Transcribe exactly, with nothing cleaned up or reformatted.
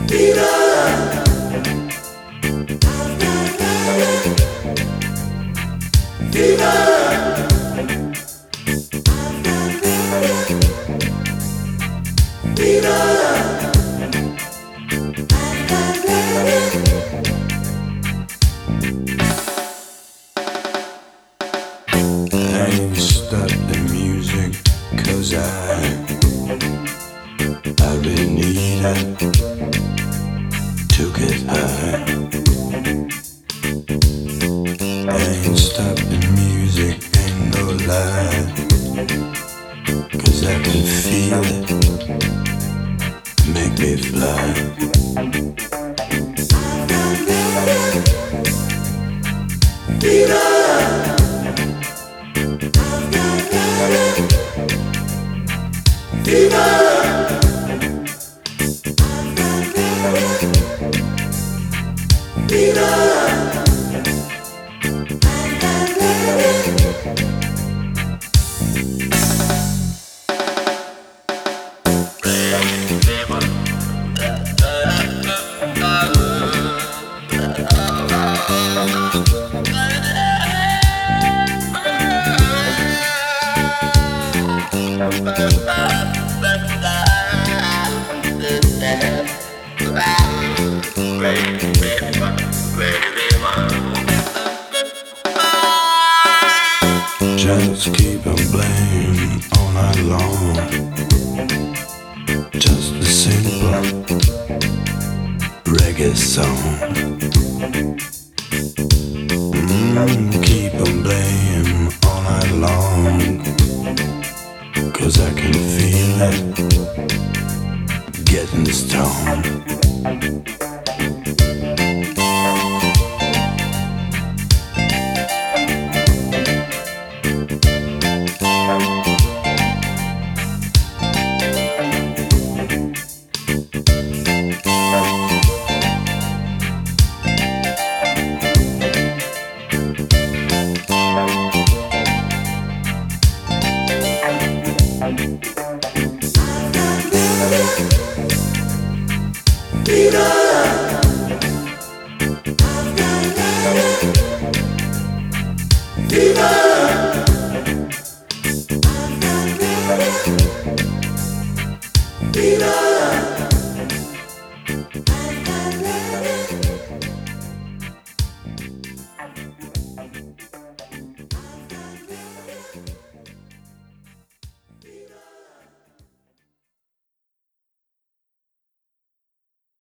ain't stopped the music 'cause I, I've been needing to get high. Ain't stopped the music, ain't no lie, 'cause I can feel it, make me fly. Fever. Fever. Fever. Just keep on playing all night long. Just a simple reggae song. Mm, keep on playing all night long, 'cause I can feel it getting stoned. Fever. Fever.